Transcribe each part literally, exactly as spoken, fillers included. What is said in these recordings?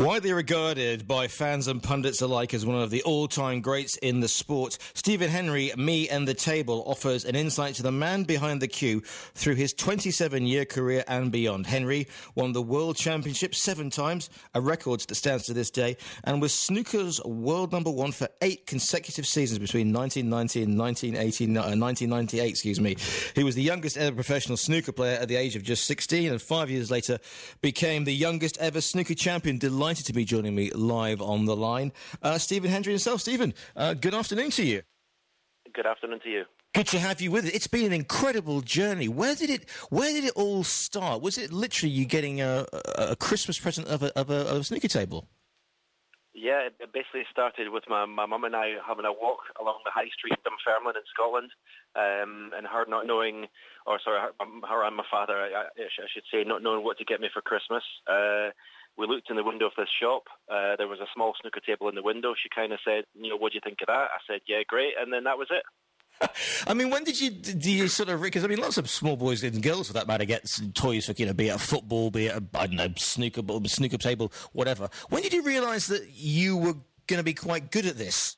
Widely regarded by fans and pundits alike as one of the all-time greats in the sport, Stephen Henry, Me and the Table, offers an insight to the man behind the cue through his twenty-seven-year career and beyond. Henry won the World Championship seven times, a record that stands to this day, and was snooker's world number one for eight consecutive seasons between nineteen ninety and nineteen eighty, uh, nineteen ninety-eight. Excuse me. He was the youngest ever professional snooker player at the age of just sixteen, and five years later became the youngest ever snooker champion. Delighted to be joining me live on the line. Uh, Stephen Henry himself. Stephen, uh, good afternoon to you. Good afternoon to you. Good to have you with it. It's been an incredible journey. Where did it Where did it all start? Was it literally you getting a, a Christmas present of a, of, a, of a snooker table? Yeah, it basically started with my my mum and I having a walk along the high street in Dunfermline in Scotland, um, and her not knowing, or sorry, her, her and my father, I, I should say, not knowing what to get me for Christmas. Uh, we looked in the window of this shop. Uh, there was a small snooker table in the window. She kind of said, you know, what do you think of that? I said, yeah, great, and then that was it. I mean, when did you, do you sort of, because I mean, lots of small boys and girls for that matter get toys for, you know, be it a football, be it a, I don't know, snooker, snooker table, whatever. When did you realise that you were going to be quite good at this?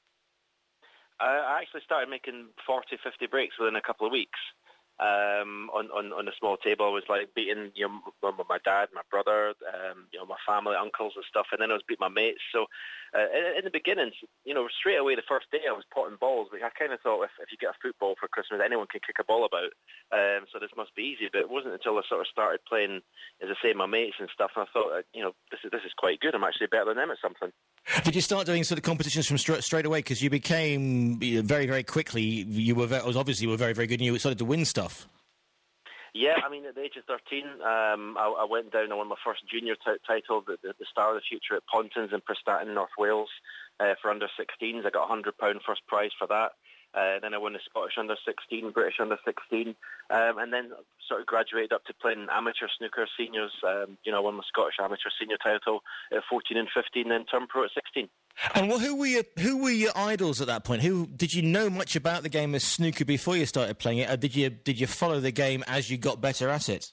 I actually started making forty, fifty breaks within a couple of weeks. Um, on, on, on a small table, I was like beating, you know, my, my dad, my brother, um, you know, my family, uncles and stuff, and then I was beating my mates. So uh, in, in the beginning, you know, straight away the first day I was potting balls. But I kind of thought if, if you get a football for Christmas, anyone can kick a ball about. Um, so this must be easy. But it wasn't until I sort of started playing, as I say, my mates and stuff, and I thought, uh, you know, this is this is quite good. I'm actually better than them at something. Did you start doing sort of competitions from straight, straight away? Because you became, you know, very, very quickly, you were very, obviously you were very, very good, and you started to win stuff. Yeah, I mean, at the age of thirteen, um, I, I went down and won my first junior t- title, the, the, the Star of the Future at Pontins in Prestatyn, North Wales, uh, for under sixteens. I got a one hundred pounds first prize for that. Uh, then I won the Scottish under sixteen, British under sixteen, um, and then sort of graduated up to playing amateur snooker seniors. Um, you know, I won my Scottish amateur senior title at fourteen and fifteen, then turned pro at sixteen. And well, who were your who were your idols at that point? Who did you know much about the game of snooker before you started playing it, or did you did you follow the game as you got better at it?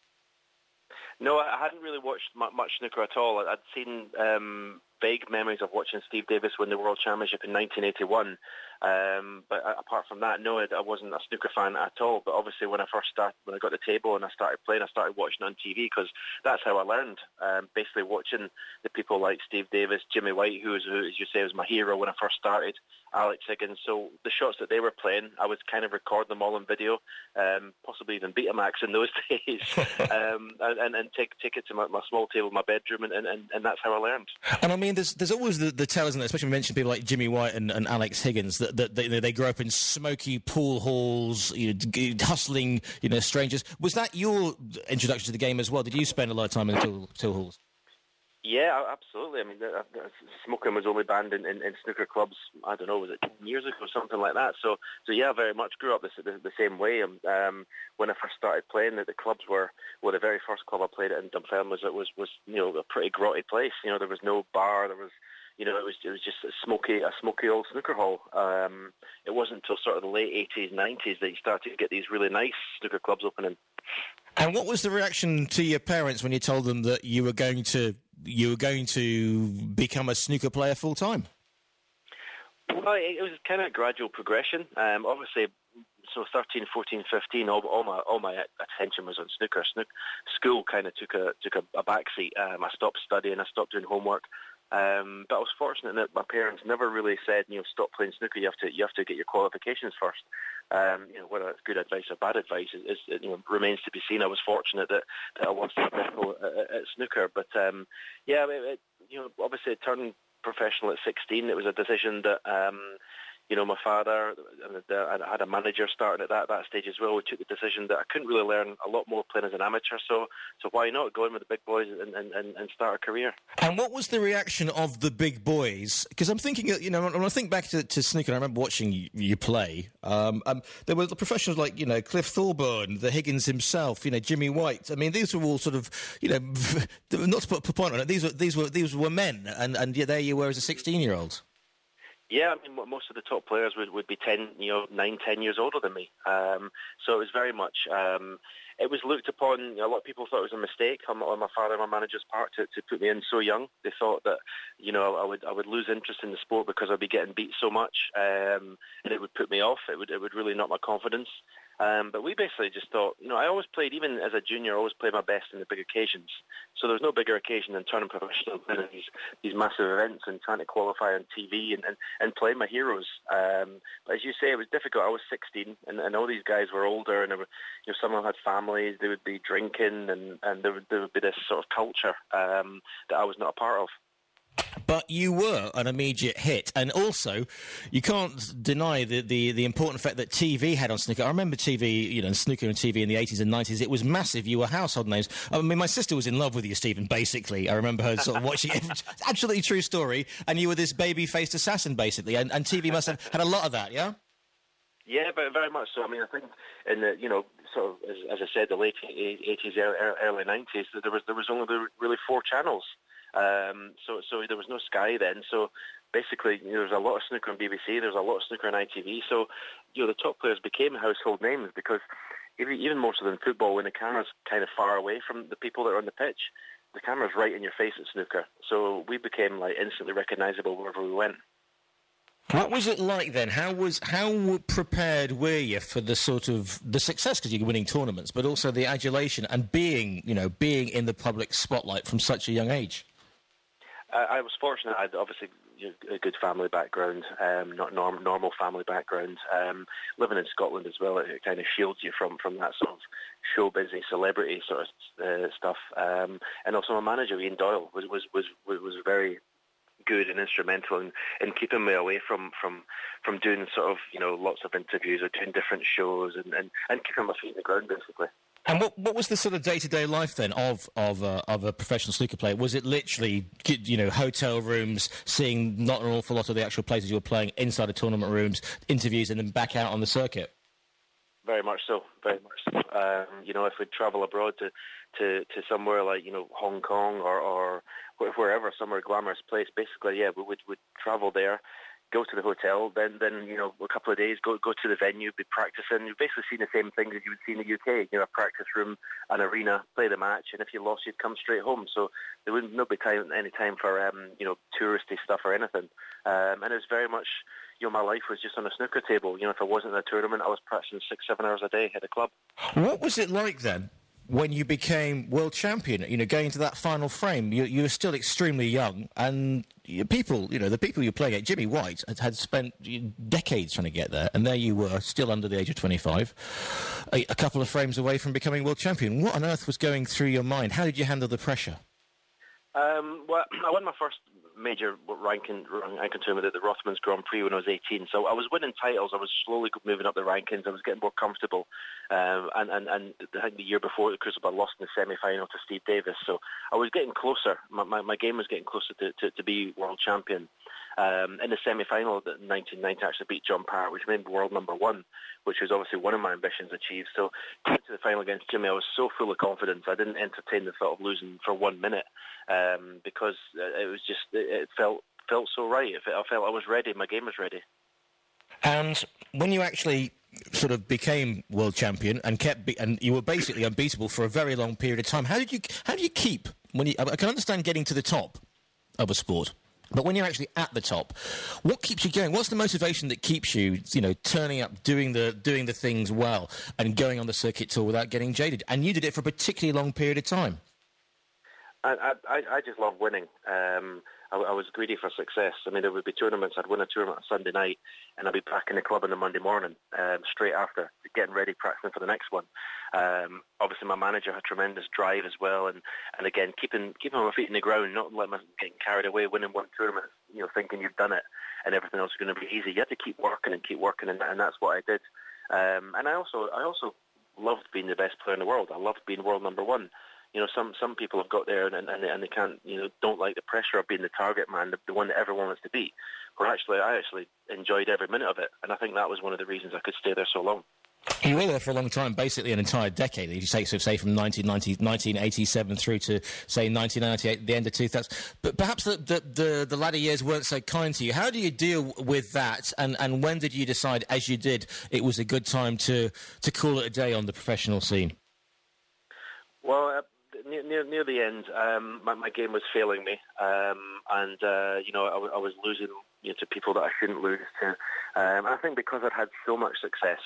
No, I hadn't really watched much snooker at all. I'd seen um, vague memories of watching Steve Davis win the World Championship in nineteen eighty-one. Um, but apart from that, no, I wasn't a snooker fan at all. But obviously, when I first started, when I got the table and I started playing, I started watching on T V because that's how I learned. Um, basically, watching the people like Steve Davis, Jimmy White, who, was, who, as you say, was my hero when I first started, Alex Higgins. So the shots that they were playing, I would kind of record them all on video, um, possibly even Betamax in those days, um, and, and take take it to my, my small table, my bedroom, and, and, and that's how I learned. And I mean, there's there's always the, the tale, isn't there? Especially when we mention people like Jimmy White and, and Alex Higgins, that, that they, they grew up in smoky pool halls, you know, hustling, you know, strangers. Was that your introduction to the game as well? Did you spend a lot of time in the till, till halls? Yeah, absolutely. I mean, the, the, smoking was only banned in, in, in snooker clubs, I don't know, was it ten years ago, something like that. So, so yeah, I very much grew up the, the, the same way. Um, when I first started playing, the, the clubs were, well, the very first club I played at in Dunfermline was, it was, was, you know, a pretty grotty place. You know, there was no bar, there was, you know, it was it was just a smoky, a smoky old snooker hall. Um, it wasn't until sort of the late eighties, nineties that you started to get these really nice snooker clubs opening. And what was the reaction to your parents when you told them that you were going to you were going to become a snooker player full time? Well, it was kind of a gradual progression. Um, obviously, so thirteen, fourteen, fifteen, all, all my all my attention was on snooker. Snook, school kind of took a took a, a backseat. Um, I stopped studying. I stopped doing homework. Um, but I was fortunate that my parents never really said, you know, stop playing snooker. You have to you have to get your qualifications first. Um, you know, whether it's good advice or bad advice is, is you know, remains to be seen. I was fortunate that, that I was successful at, at, at snooker, but um, yeah, it, it, you know, obviously it turned professional at sixteen. It was a decision that um, you know, my father, I had a manager starting at that, that stage as well. We took the decision that I couldn't really learn a lot more playing as an amateur, so so why not go in with the big boys and, and, and start a career? And what was the reaction of the big boys? Because I'm thinking, you know, when I think back to, to snooker, I remember watching you, you play. Um, um, there were the professionals like, you know, Cliff Thorburn, the Higgins himself, you know, Jimmy White. I mean, these were all sort of, you know, not to put a point on it, these were these were these were men, and and yeah, there you were as a sixteen-year-old. Yeah, I mean, most of the top players would, would be ten, you know, nine, ten years older than me. Um, so it was very much, um, it was looked upon. A lot of people thought it was a mistake on, on my father and my manager's part to, to put me in so young. They thought that, you know, I would I would lose interest in the sport because I'd be getting beat so much, um, and it would put me off. It would it would really knock my confidence. Um, but we basically just thought, you know, I always played, even as a junior, I always played my best in the big occasions. So there's no bigger occasion than turning professional in these these massive events and trying to qualify on T V and, and, and play my heroes. Um, but as you say, it was difficult. I was sixteen, and, and all these guys were older, and there were, you know, some of them had families. They would be drinking, and, and there, would, there would be this sort of culture um, that I was not a part of. But you were an immediate hit, and also you can't deny the, the, the important fact that T V had on snooker. I remember T V, you know, snooker and T V in the eighties and nineties. It was massive. You were household names. I mean, my sister was in love with you, Stephen, basically. I remember her sort of watching it. Absolutely true story. And you were this baby-faced assassin, basically, and, and T V must have had a lot of that, yeah? Yeah, but very much so. I mean, I think in the, you know, sort of, as, as I said, the late eighties, early nineties, there was there was only really four channels. Um, so, so there was no Sky then. So basically, you know, there was a lot of snooker on B B C. There was a lot of snooker on I T V. So, you know, the top players became household names because even, even more so than football, when the camera's kind of far away from the people that are on the pitch, the camera's right in your face at snooker. So we became like instantly recognisable wherever we went. What was it like then? How was how prepared were you for the sort of the success, because you're winning tournaments, but also the adulation and being, you know, being in the public spotlight from such a young age? I was fortunate. I had obviously a good family background, um, not norm, normal family background. Um, living in Scotland as well, it kind of shields you from, from that sort of show busy celebrity sort of uh, stuff. Um, and also my manager, Ian Doyle, was was was was very good and instrumental in, in keeping me away from, from, from doing sort of, you know, lots of interviews or doing different shows and, and, and keeping my feet in the ground, basically. And what what was the sort of day-to-day life then of of uh, of a professional snooker player? Was it literally, you know, hotel rooms, seeing not an awful lot of the actual places you were playing, inside of tournament rooms, interviews, and then back out on the circuit? Very much so, very much so. Um, you know, if we'd travel abroad to, to, to somewhere like, you know, Hong Kong or, or wherever, somewhere glamorous place, basically, yeah, we would would travel there, go to the hotel, then, then you know, a couple of days, go go to the venue, be practicing. You've basically seen the same things as you would see in the U K, you know, a practice room, an arena, play the match, and if you lost, you'd come straight home. So there wouldn't no be time, any time for, um, you know, touristy stuff or anything. Um, and it was very much, you know, my life was just on a snooker table. You know, if I wasn't in a tournament, I was practicing six, seven hours a day at a club. What was it like then, when you became world champion, you know, going into that final frame? You, you were still extremely young, and people, you know, the people you were playing at, Jimmy White, had, had spent decades trying to get there, and there you were, still under the age of twenty-five, a, a couple of frames away from becoming world champion. What on earth was going through your mind? How did you handle the pressure? Um, well, I won my first major ranking, ranking tournament at the Rothmans Grand Prix when I was eighteen. So I was winning titles. I was slowly moving up the rankings. I was getting more comfortable. Um, and, and, and I think the year before the Crucible, I lost in the semi-final to Steve Davis. So I was getting closer. My, my, my game was getting closer to, to, to be world champion. Um, in the semi-final, in nineteen ninety, I actually beat John Parrott, which made me world number one, which was obviously one of my ambitions achieved. So coming to the final against Jimmy, I was so full of confidence. I didn't entertain the thought of losing for one minute um, because it was just, it felt felt so right. I felt I was ready. My game was ready. And when you actually sort of became world champion and kept, be- and you were basically unbeatable for a very long period of time, how did you how do you keep when you? I can understand getting to the top of a sport. But when you're actually at the top, what keeps you going? What's the motivation that keeps you, you know, turning up, doing the doing the things well, and going on the circuit tour without getting jaded? And you did it for a particularly long period of time. I I, I just love winning. Um, I, I was greedy for success. I mean, there would be tournaments. I'd win a tournament on Sunday night, and I'd be back in the club on the Monday morning, um, straight after, getting ready, practicing for the next one. Um, obviously, my manager had tremendous drive as well, and, and again, keeping keeping my feet in the ground, not letting myself getting carried away, winning one tournament, you know, thinking you've done it, and everything else is going to be easy. You have to keep working and keep working, and, and that's what I did. Um, and I also I also loved being the best player in the world. I loved being world number one. You know, some, some people have got there and, and, and they can't, you know, don't like the pressure of being the target man, the, the one that everyone wants to beat. But actually, I actually enjoyed every minute of it, and I think that was one of the reasons I could stay there so long. You were there for a long time, basically an entire decade. You say, so say from nineteen ninety, nineteen eighty-seven through to, say, nineteen ninety-eight, the end of two thousand. But perhaps the, the, the, the latter years weren't so kind to you. How do you deal with that, and, and when did you decide, as you did, it was a good time to, to call it a day on the professional scene? Well, uh, near, near near the end, um, my, my game was failing me, um, and uh, you know I, w- I was losing you know, to people that I shouldn't lose to. Um, I think because I'd had so much success,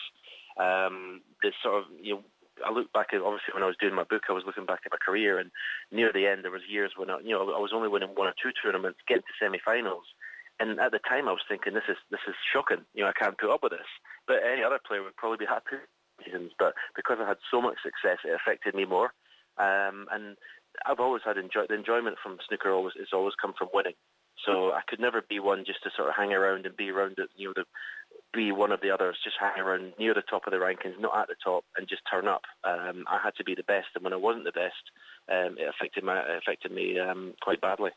um, this sort of you know. I look back at, obviously, when I was doing my book, I was looking back at my career, and near the end, there was years when I, you know, I was only winning one or two tournaments, getting to semi-finals, and at the time, I was thinking, this is this is shocking. You know, I can't put up with this. But any other player would probably be happy reasons. But because I had so much success, it affected me more. Um, and I've always had enjoy the enjoyment from snooker. Always has always come from winning. So I could never be one just to sort of hang around and be around it, you know, the be one of the others, just hang around near the top of the rankings, not at the top, and just turn up. Um, I had to be the best, and when I wasn't the best, um, it affected my it affected me um, quite badly.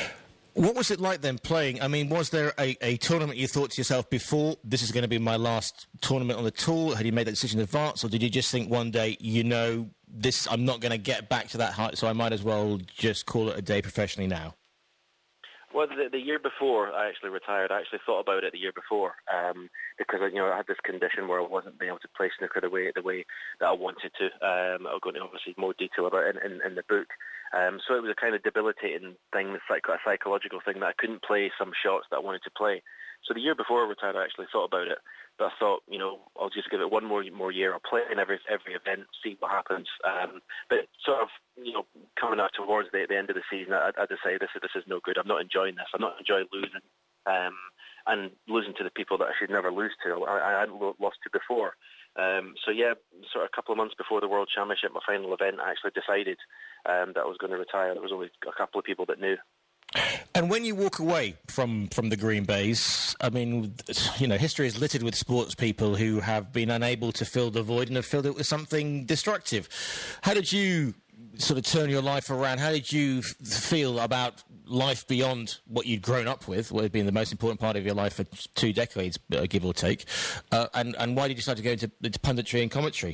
What was it like then playing? I mean, was there a, a tournament you thought to yourself before, this is going to be my last tournament on the tour? Had you made that decision in advance, or did you just think one day, you know, this I'm not going to get back to that height, so I might as well just call it a day professionally now? Well, the, the year before I actually retired, I actually thought about it the year before um, because you know I had this condition where I wasn't being able to play snooker the way the way that I wanted to. Um, I'll go into obviously more detail about it in, in, in the book. Um, so it was a kind of debilitating thing, like a psychological thing that I couldn't play some shots that I wanted to play. So the year before I retired, I actually thought about it. But I thought, you know, I'll just give it one more more year. I'll play in every every event, see what happens. Um, but sort of, you know, coming up towards the, the end of the season, I, I decided this is this is no good. I'm not enjoying this. I'm not enjoying losing, um, and losing to the people that I should never lose to. I, I hadn't lost to before. Um, so yeah, sort of a couple of months before the World Championship, my final event, I actually decided um, that I was going to retire. There was only a couple of people that knew. And when you walk away from, from the Green Bays, I mean, you know, history is littered with sports people who have been unable to fill the void and have filled it with something destructive. How did you sort of turn your life around? How did you f- feel about life beyond what you'd grown up with, what had been the most important part of your life for two decades, uh, give or take? Uh, and, and why did you decide to go into, into punditry and commentary?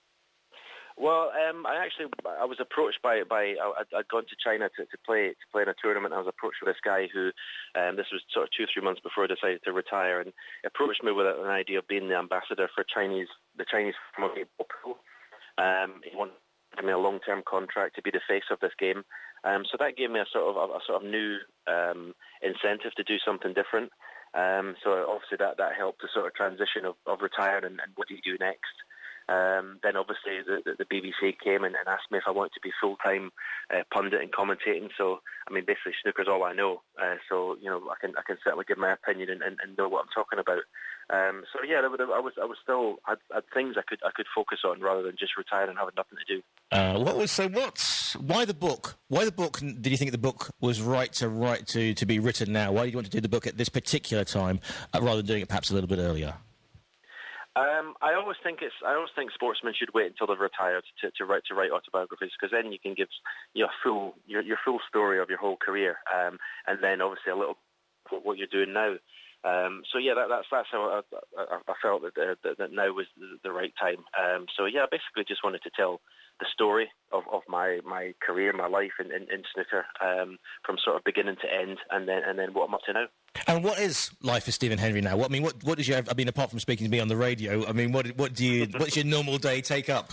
Well, um, I actually I was approached by by I'd, I'd gone to China to, to play to play in a tournament. I was approached with this guy who, um, this was sort of two three months before I decided to retire, and he approached me with an idea of being the ambassador for Chinese the Chinese form of pool. Um, he wanted to give me a long term contract to be the face of this game. Um, so that gave me a sort of a, a sort of new um, incentive to do something different. Um, so obviously that, that helped the sort of transition of, of retiring and, and what do you do next. Um, then obviously the, the, the B B C came and, and asked me if I wanted to be full-time uh, pundit and commentating. So, I mean, basically snooker's all I know. Uh, so, you know, I can I can certainly give my opinion and, and, and know what I'm talking about. Um, so, yeah, I was I was still had, had things I could I could focus on rather than just retire and having nothing to do. Uh, what was so? What's why the book? Why the book? Did you think the book was right to write to to be written now? Why did you want to do the book at this particular time uh, rather than doing it perhaps a little bit earlier? Um, I always think it's. I always think sportsmen should wait until they've retired to, to write to write autobiographies, because then you can give your full your, your full story of your whole career, um, and then obviously a little what you're doing now. Um, so yeah, that, that's that's how I, I, I felt that, uh, that that now was the, the right time. Um, so yeah, I basically just wanted to tell the story of, of my, my career, my life in, in, in snooker, um, from sort of beginning to end, and then and then what I'm up to now. And what is life for Stephen Hendry now? What I mean, what what does your I mean, apart from speaking to me on the radio, I mean, what what do you what's your normal day take up?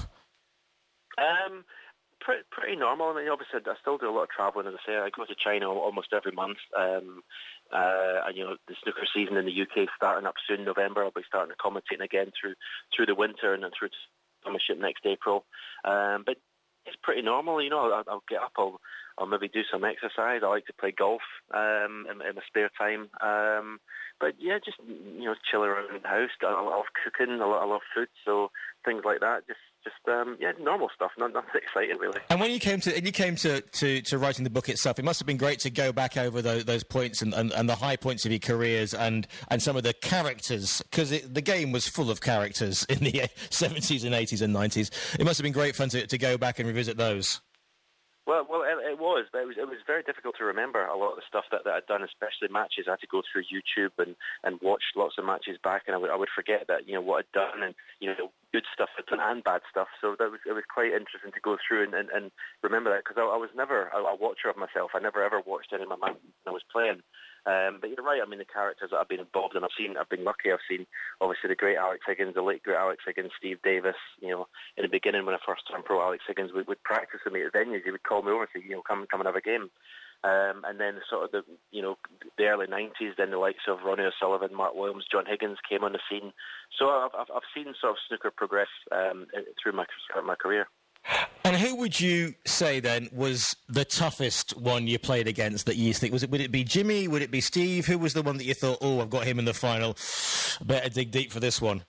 Um, pretty, pretty normal. I mean, obviously, I still do a lot of travelling. As I say, I go to China almost every month. Um, uh, and you know, the snooker season in the U K is starting up soon. November, I'll be starting to commentate again through through the winter and then through Championship next April. Um, but it's pretty normal. You know, I'll, I'll get up. I'll I'll maybe do some exercise. I like to play golf um, in, in my spare time. Um, but yeah, just you know, chill around the house. I, I love cooking. I love, I love food. So things like that. Just, just um, yeah, normal stuff. Not nothing exciting really. And when you came to and you came to, to, to writing the book itself, it must have been great to go back over those, those points and, and, and the high points of your careers and, and some of the characters, because the game was full of characters in the seventies and eighties and nineties. It must have been great fun to, to go back and revisit those. Well, well, it, it was, but it was it was very difficult to remember a lot of the stuff that, that I'd done, especially matches. I had to go through YouTube and, and watch lots of matches back, and I would I would forget that you know what I'd done and you know good stuff I'd done and bad stuff. So that was it was quite interesting to go through and, and, and remember that, because I, I was never a, a watcher of myself. I never ever watched any of my matches when I was playing. Um, but you're right. I mean, the characters that I've been involved in, I've seen, I've been lucky. I've seen obviously the great Alex Higgins, the late great Alex Higgins, Steve Davis. You know, in the beginning when I first turned pro, Alex Higgins would, would practice with me at venues. He would call me over and say, you know, come come and have a game. Um, and then sort of the, you know, the early nineties, then the likes of Ronnie O'Sullivan, Mark Williams, John Higgins came on the scene. So I've, I've, I've seen sort of snooker progress um, through my my career. And who would you say then was the toughest one you played against that you think? Was it, would it be Jimmy? Would it be Steve? Who was the one that you thought, oh, I've got him in the final, better dig deep for this one?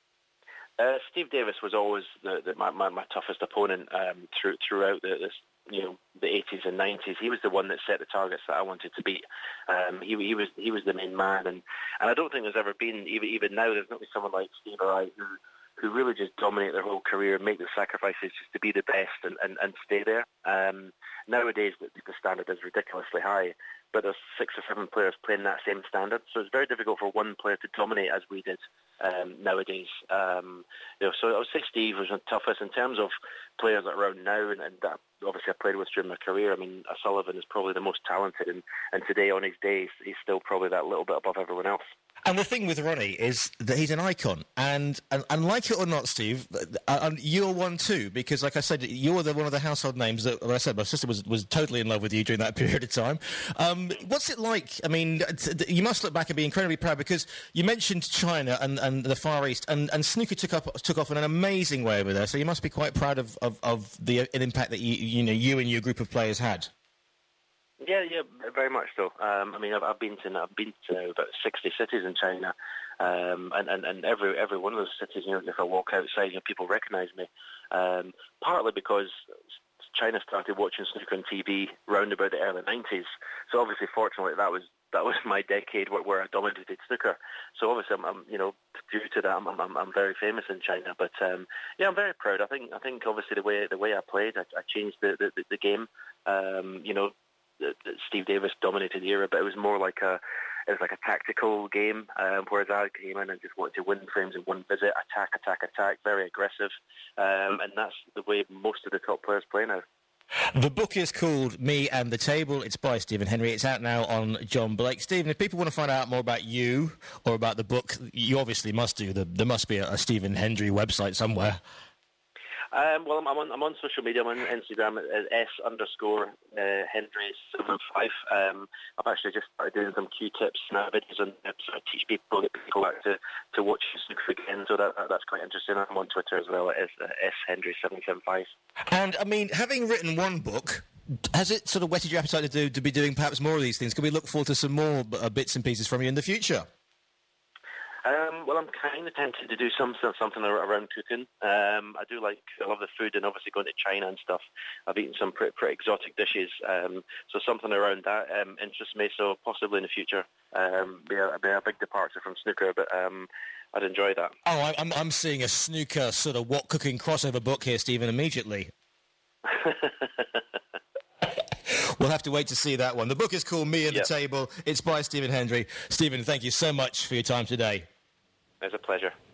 Uh, Steve Davis was always the, the, my, my, my toughest opponent um, through, throughout the, this, you know, the eighties and nineties. He was the one that set the targets that I wanted to beat. Um, he, he was he was the main man, and, and I don't think there's ever been, even even now, there's not been someone like Steve or I who who really just dominate their whole career and make the sacrifices just to be the best and, and, and stay there. Um, nowadays, the, the standard is ridiculously high, but there's six or seven players playing that same standard, so it's very difficult for one player to dominate as we did um, nowadays. Um, you know, so I would say Steve was the toughest in terms of players that are around now, and, and that obviously I played with during my career. I mean, O'Sullivan is probably the most talented, and, and today on his day, he's still probably that little bit above everyone else. And the thing with Ronnie is that he's an icon, and and, and like it or not, Steve, uh, you're one too, because like I said, you're the, one of the household names that, like I said, my sister was, was totally in love with you during that period of time. Um, what's it like? I mean, you must look back and be incredibly proud, because you mentioned China and, and the Far East, and, and snooker took up took off in an amazing way over there, so you must be quite proud of, of, of the an impact that you, you know you and your group of players had. Yeah, yeah, very much so. Um, I mean, I've, I've been to I've been to about sixty cities in China, um, and, and, and every every one of those cities, you know, if I walk outside, you know, people recognise me. Um, partly because China started watching snooker on T V round about the early nineties. So obviously, fortunately, that was that was my decade where, where I dominated snooker. So obviously, I'm, I'm you know, due to that, I'm, I'm I'm very famous in China. But um, yeah, I'm very proud. I think I think obviously the way the way I played, I, I changed the the, the game. Um, you know. Steve Davis dominated the era, but it was more like a it was like a tactical game, um, whereas I came in and just wanted to win frames in one visit, attack, attack, attack, very aggressive, um, and that's the way most of the top players play now. The book is called Me and the Table. It's by Stephen Hendry. It's out now on John Blake. Stephen, if people want to find out more about you or about the book, you obviously must do. The, there must be a, a Stephen Hendry website somewhere. Um, well, I'm, I'm on I'm on social media. I'm on Instagram at S underscore uh, Hendry seven five. Um, I've actually just started doing some Q-tips now, videos on tips. I teach people, get people back to, to watch snooker again. So that, that that's quite interesting. I'm on Twitter as well at S, uh, S Hendry seven seven five. And I mean, having written one book, has it sort of whetted your appetite to do to be doing perhaps more of these things? Can we look forward to some more uh, bits and pieces from you in the future? Um, well, I'm kind of tempted to do some something around cooking. Um, I do like, I love the food, and obviously going to China and stuff. I've eaten some pretty, pretty exotic dishes, um, so something around that um, interests me. So possibly in the future, um, be a, be a big departure from snooker, but um, I'd enjoy that. Oh, I'm I'm seeing a snooker sort of what cooking crossover book here, Stephen. Immediately. We'll have to wait to see that one. The book is called Me and yep. the Table. It's by Stephen Hendry. Stephen, thank you so much for your time today. It's a pleasure.